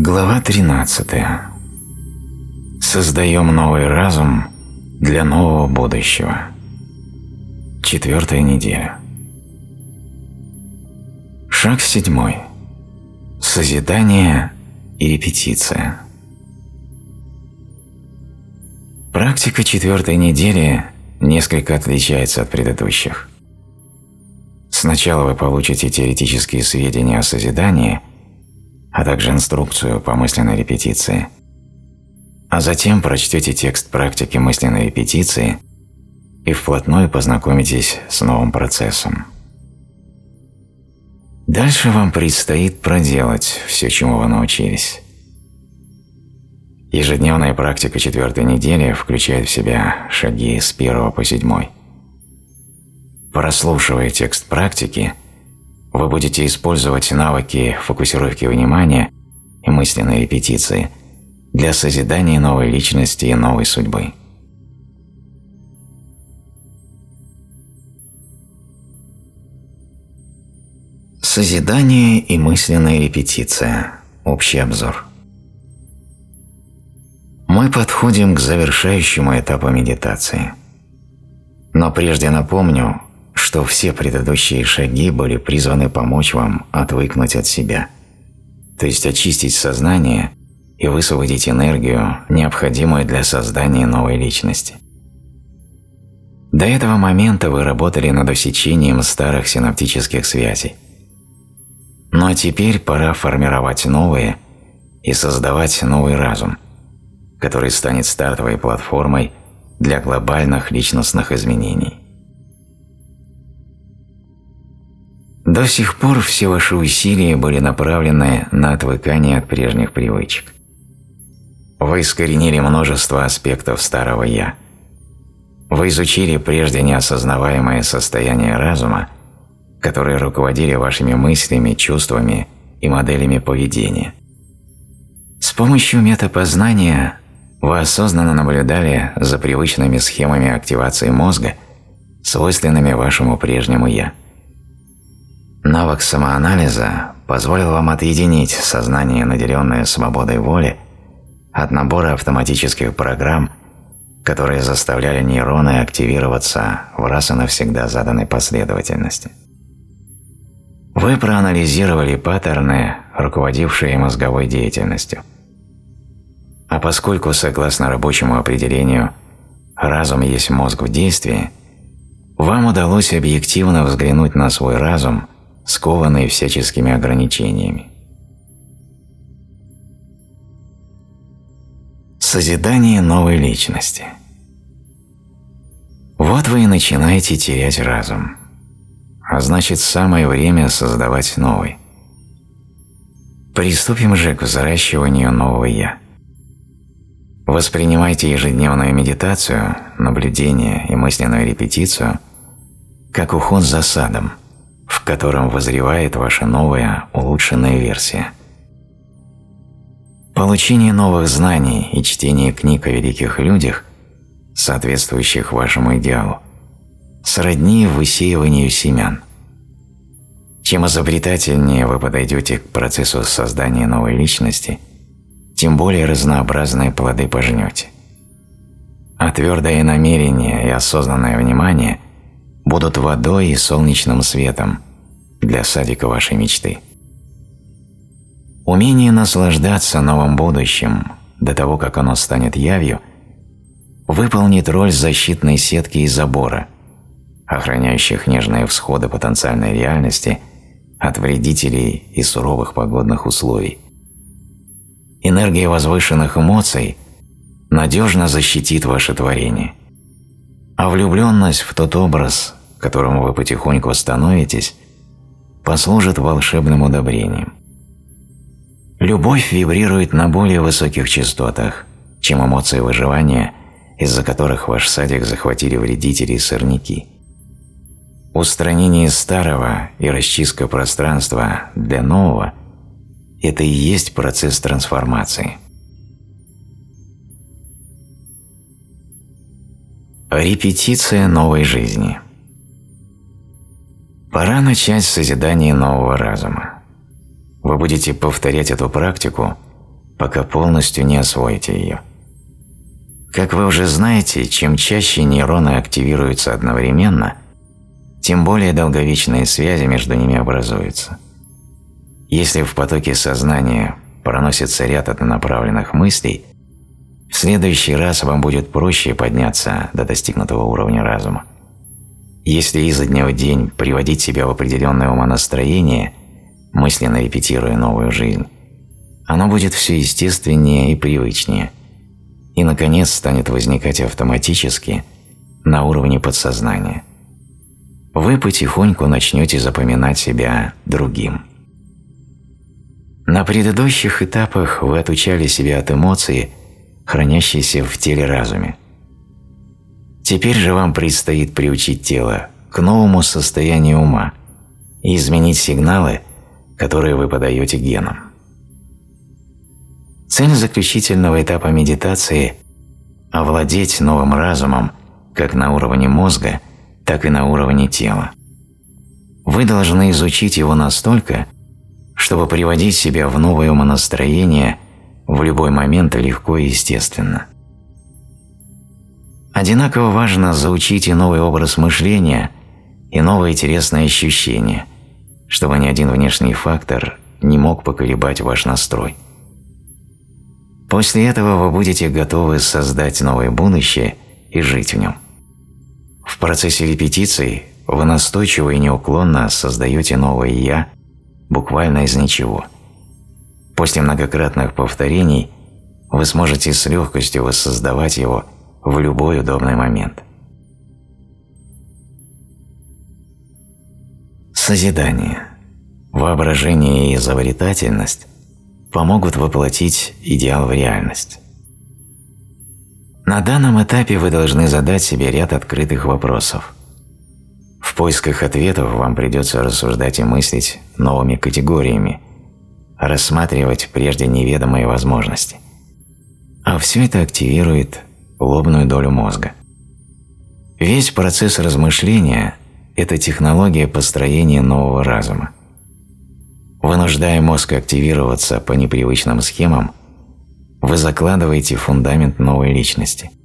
Глава 13. Создаем новый разум для нового будущего. 4-я неделя. Шаг 7. Созидание и репетиция. Практика 4-й недели несколько отличается от предыдущих. Сначала вы получите теоретические сведения о созидании, а также инструкцию по мысленной репетиции, а затем прочтете текст практики мысленной репетиции и вплотную познакомитесь с новым процессом. Дальше вам предстоит проделать все, чему вы научились. Ежедневная практика 4-й недели включает в себя шаги с 1 по 7. Прослушивая текст практики, вы будете использовать навыки фокусировки внимания и мысленной репетиции для созидания новой личности и новой судьбы. Созидание и мысленная репетиция. Общий обзор. Мы подходим к завершающему этапу медитации. Но прежде напомню, что все предыдущие шаги были призваны помочь вам отвыкнуть от себя, то есть очистить сознание и высвободить энергию, необходимую для создания новой личности. До этого момента вы работали над усечением старых синаптических связей. Ну а теперь пора формировать новые и создавать новый разум, который станет стартовой платформой для глобальных личностных изменений. До сих пор все ваши усилия были направлены на отвыкание от прежних привычек. Вы искоренили множество аспектов старого «я». Вы изучили прежде неосознаваемое состояние разума, которые руководили вашими мыслями, чувствами и моделями поведения. С помощью метапознания вы осознанно наблюдали за привычными схемами активации мозга, свойственными вашему прежнему «я». Навык самоанализа позволил вам отъединить сознание, наделенное свободой воли, от набора автоматических программ, которые заставляли нейроны активироваться в раз и навсегда заданной последовательности. Вы проанализировали паттерны, руководившие мозговой деятельностью. А поскольку, согласно рабочему определению, разум есть мозг в действии, вам удалось объективно взглянуть на свой разум, скованный всяческими ограничениями. Созидание новой личности. Вот вы и начинаете терять разум, а значит, самое время создавать новый. Приступим же к взращиванию нового «я». Воспринимайте ежедневную медитацию, наблюдение и мысленную репетицию как уход за садом, в котором вызревает ваша новая, улучшенная версия. Получение новых знаний и чтение книг о великих людях, соответствующих вашему идеалу, сродни высеиванию семян. Чем изобретательнее вы подойдете к процессу создания новой личности, тем более разнообразные плоды пожнете. А твердое намерение и осознанное внимание будут водой и солнечным светом для садика вашей мечты. Умение наслаждаться новым будущим до того, как оно станет явью, выполнит роль защитной сетки и забора, охраняющих нежные всходы потенциальной реальности от вредителей и суровых погодных условий. Энергия возвышенных эмоций надежно защитит ваше творение, а влюбленность в тот образ, к которому вы потихоньку становитесь, послужит волшебным удобрением. Любовь вибрирует на более высоких частотах, чем эмоции выживания, из-за которых ваш садик захватили вредители и сорняки. Устранение старого и расчистка пространства для нового – это и есть процесс трансформации. Репетиция новой жизни. Пора начать с созидания нового разума. Вы будете повторять эту практику, пока полностью не освоите ее. Как вы уже знаете, чем чаще нейроны активируются одновременно, тем более долговечные связи между ними образуются. Если в потоке сознания проносится ряд однонаправленных мыслей, в следующий раз вам будет проще подняться до достигнутого уровня разума. Если изо дня в день приводить себя в определенное умонастроение, мысленно репетируя новую жизнь, оно будет все естественнее и привычнее, и, наконец, станет возникать автоматически на уровне подсознания. Вы потихоньку начнете запоминать себя другим. На предыдущих этапах вы отучали себя от эмоций, хранящихся в теле-разуме. Теперь же вам предстоит приучить тело к новому состоянию ума и изменить сигналы, которые вы подаете генам. Цель заключительного этапа медитации – овладеть новым разумом как на уровне мозга, так и на уровне тела. Вы должны изучить его настолько, чтобы приводить себя в новое умонастроение в любой момент легко и естественно. Одинаково важно заучить и новый образ мышления, и новые интересные ощущения, чтобы ни один внешний фактор не мог поколебать ваш настрой. После этого вы будете готовы создать новое будущее и жить в нем. В процессе репетиций вы настойчиво и неуклонно создаете новое «я» буквально из ничего. После многократных повторений вы сможете с легкостью воссоздавать его в любой удобный момент. Созидание, воображение и изобретательность помогут воплотить идеал в реальность. На данном этапе вы должны задать себе ряд открытых вопросов. В поисках ответов вам придется рассуждать и мыслить новыми категориями, рассматривать прежде неведомые возможности. А все это активирует лобную долю мозга. Весь процесс размышления – это технология построения нового разума. Вынуждая мозг активироваться по непривычным схемам, вы закладываете фундамент новой личности.